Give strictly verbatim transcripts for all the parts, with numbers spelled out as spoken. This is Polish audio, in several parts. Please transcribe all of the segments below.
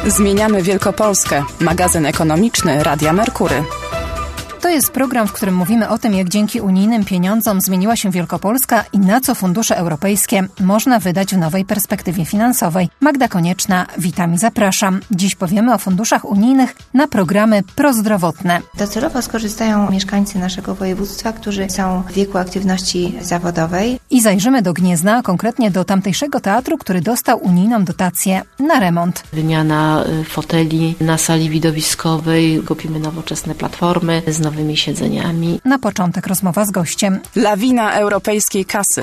Zmieniamy Wielkopolskę. Magazyn ekonomiczny Radia Merkury. To jest program, w którym mówimy o tym, jak dzięki unijnym pieniądzom zmieniła się Wielkopolska i na co fundusze europejskie można wydać w nowej perspektywie finansowej. Magda Konieczna, witam i zapraszam. Dziś powiemy o funduszach unijnych na programy prozdrowotne. Docelowo skorzystają mieszkańcy naszego województwa, którzy są w wieku aktywności zawodowej. I zajrzymy do Gniezna, konkretnie do tamtejszego teatru, który dostał unijną dotację na remont. Wymiana foteli na sali widowiskowej, kupimy nowoczesne platformy z nowymi siedzeniami. Na początek rozmowa z gościem. Lawina europejskiej kasy.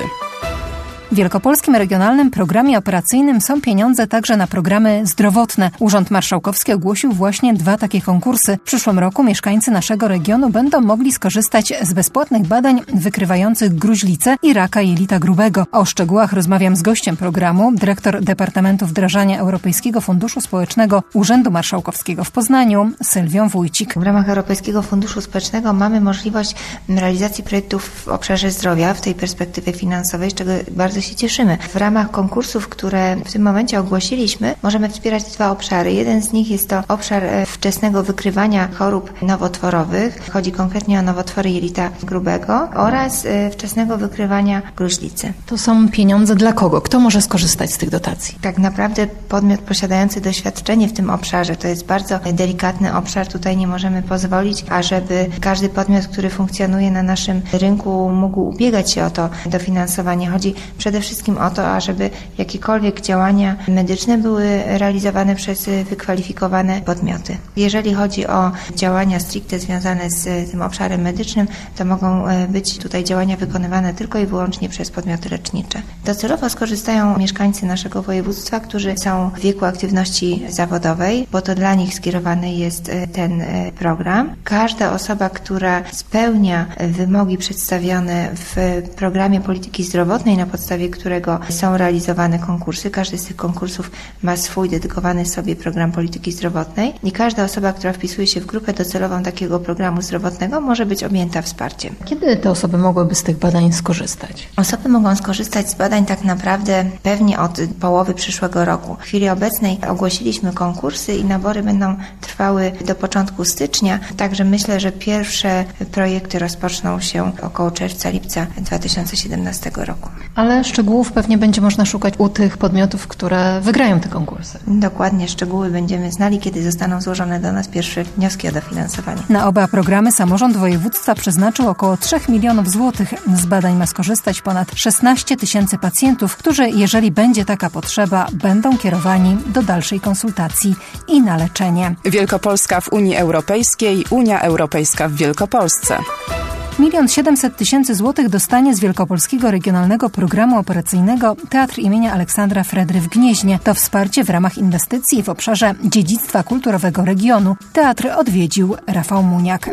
W Wielkopolskim Regionalnym Programie Operacyjnym są pieniądze także na programy zdrowotne. Urząd Marszałkowski ogłosił właśnie dwa takie konkursy. W przyszłym roku mieszkańcy naszego regionu będą mogli skorzystać z bezpłatnych badań wykrywających gruźlicę i raka jelita grubego. O szczegółach rozmawiam z gościem programu, dyrektor Departamentu Wdrażania Europejskiego Funduszu Społecznego Urzędu Marszałkowskiego w Poznaniu, Sylwią Wójcik. W ramach Europejskiego Funduszu Społecznego mamy możliwość realizacji projektów w obszarze zdrowia w tej perspektywie finansowej, z czego bardzo się cieszymy. W ramach konkursów, które w tym momencie ogłosiliśmy, możemy wspierać dwa obszary. Jeden z nich jest to obszar wczesnego wykrywania chorób nowotworowych. Chodzi konkretnie o nowotwory jelita grubego oraz wczesnego wykrywania gruźlicy. To są pieniądze dla kogo? Kto może skorzystać z tych dotacji? Tak naprawdę podmiot posiadający doświadczenie w tym obszarze. To jest bardzo delikatny obszar. Tutaj nie możemy pozwolić, ażeby każdy podmiot, który funkcjonuje na naszym rynku, mógł ubiegać się o to dofinansowanie. Chodzi przede wszystkim o to, ażeby jakiekolwiek działania medyczne były realizowane przez wykwalifikowane podmioty. Jeżeli chodzi o działania stricte związane z tym obszarem medycznym, to mogą być tutaj działania wykonywane tylko i wyłącznie przez podmioty lecznicze. Docelowo skorzystają mieszkańcy naszego województwa, którzy są w wieku aktywności zawodowej, bo to dla nich skierowany jest ten program. Każda osoba, która spełnia wymogi przedstawione w programie polityki zdrowotnej, na podstawie którego są realizowane konkursy. Każdy z tych konkursów ma swój dedykowany sobie program polityki zdrowotnej i każda osoba, która wpisuje się w grupę docelową takiego programu zdrowotnego, może być objęta wsparciem. Kiedy te osoby mogłyby z tych badań skorzystać? Osoby mogą skorzystać z badań tak naprawdę pewnie od połowy przyszłego roku. W chwili obecnej ogłosiliśmy konkursy i nabory będą trwały do początku stycznia, także myślę, że pierwsze projekty rozpoczną się około czerwca, lipca dwa tysiące siedemnastego roku. Ale szczegółów pewnie będzie można szukać u tych podmiotów, które wygrają te konkursy. Dokładnie, szczegóły będziemy znali, kiedy zostaną złożone do nas pierwsze wnioski o dofinansowanie. Na oba programy samorząd województwa przeznaczył około trzech milionów złotych. Z badań ma skorzystać ponad szesnaście tysięcy pacjentów, którzy, jeżeli będzie taka potrzeba, będą kierowani do dalszej konsultacji i na leczenie. Wielkopolska w Unii Europejskiej, Unia Europejska w Wielkopolsce. Milion siedemset tysięcy złotych dostanie z Wielkopolskiego Regionalnego Programu Operacyjnego Teatr imienia Aleksandra Fredry w Gnieźnie. To wsparcie w ramach inwestycji w obszarze dziedzictwa kulturowego regionu. Teatr odwiedził Rafał Muniak.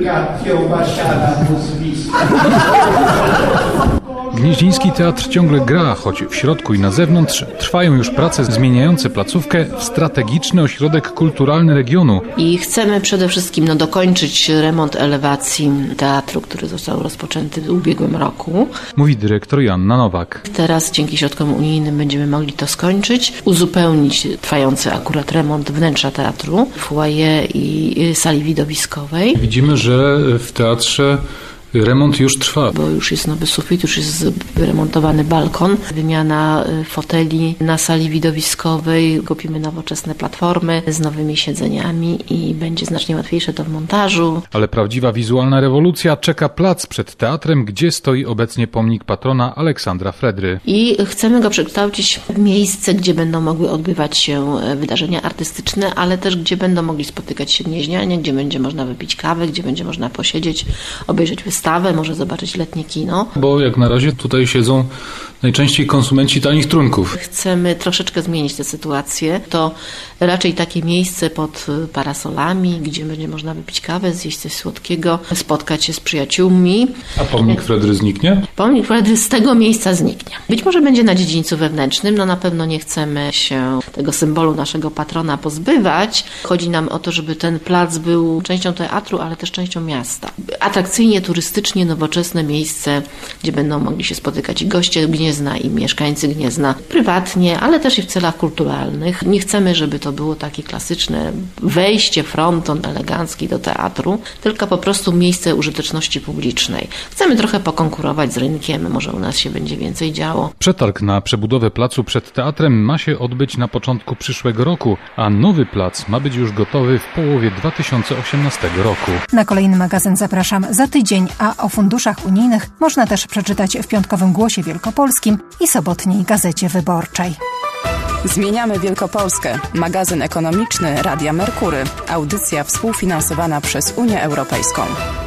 Gnieźnieński Teatr ciągle gra, choć w środku i na zewnątrz trwają już prace zmieniające placówkę w strategiczny ośrodek kulturalny regionu. I chcemy przede wszystkim no, dokończyć remont elewacji teatru, który został rozpoczęty w ubiegłym roku. Mówi dyrektor Joanna Nowak. Teraz dzięki środkom unijnym będziemy mogli to skończyć, uzupełnić trwający akurat remont wnętrza teatru, foyer i sali widowiskowej. Widzimy, że w teatrze remont już trwa. Bo już jest nowy sufit, już jest wyremontowany balkon, wymiana foteli na sali widowiskowej, kupimy nowoczesne platformy z nowymi siedzeniami i będzie znacznie łatwiejsze to w montażu. Ale prawdziwa wizualna rewolucja czeka plac przed teatrem, gdzie stoi obecnie pomnik patrona Aleksandra Fredry. I chcemy go przekształcić w miejsce, gdzie będą mogły odbywać się wydarzenia artystyczne, ale też gdzie będą mogli spotykać się gnieźnianie, gdzie będzie można wypić kawę, gdzie będzie można posiedzieć, obejrzeć wystawę, może zobaczyć letnie kino. Bo jak na razie tutaj siedzą najczęściej konsumenci tanich trunków. Chcemy troszeczkę zmienić tę sytuację. To raczej takie miejsce pod parasolami, gdzie będzie można wypić kawę, zjeść coś słodkiego, spotkać się z przyjaciółmi. A pomnik Fredry zniknie? Pomnik Fredry z tego miejsca zniknie. Być może będzie na dziedzińcu wewnętrznym, no na pewno nie chcemy się tego symbolu naszego patrona pozbywać. Chodzi nam o to, żeby ten plac był częścią teatru, ale też częścią miasta. Atrakcyjnie, turystycznie turystycznie nowoczesne miejsce, gdzie będą mogli się spotykać i goście Gniezna, i mieszkańcy Gniezna prywatnie, ale też i w celach kulturalnych. Nie chcemy, żeby to było takie klasyczne wejście, fronton elegancki do teatru, tylko po prostu miejsce użyteczności publicznej. Chcemy trochę pokonkurować z rynkiem, może u nas się będzie więcej działo. Przetarg na przebudowę placu przed teatrem ma się odbyć na początku przyszłego roku, a nowy plac ma być już gotowy w połowie dwa tysiące osiemnastego roku. Na kolejny magazyn zapraszam za tydzień, a o funduszach unijnych można też przeczytać w piątkowym Głosie Wielkopolskim i sobotniej Gazecie Wyborczej. Zmieniamy Wielkopolskę. Magazyn ekonomiczny Radia Merkury. Audycja współfinansowana przez Unię Europejską.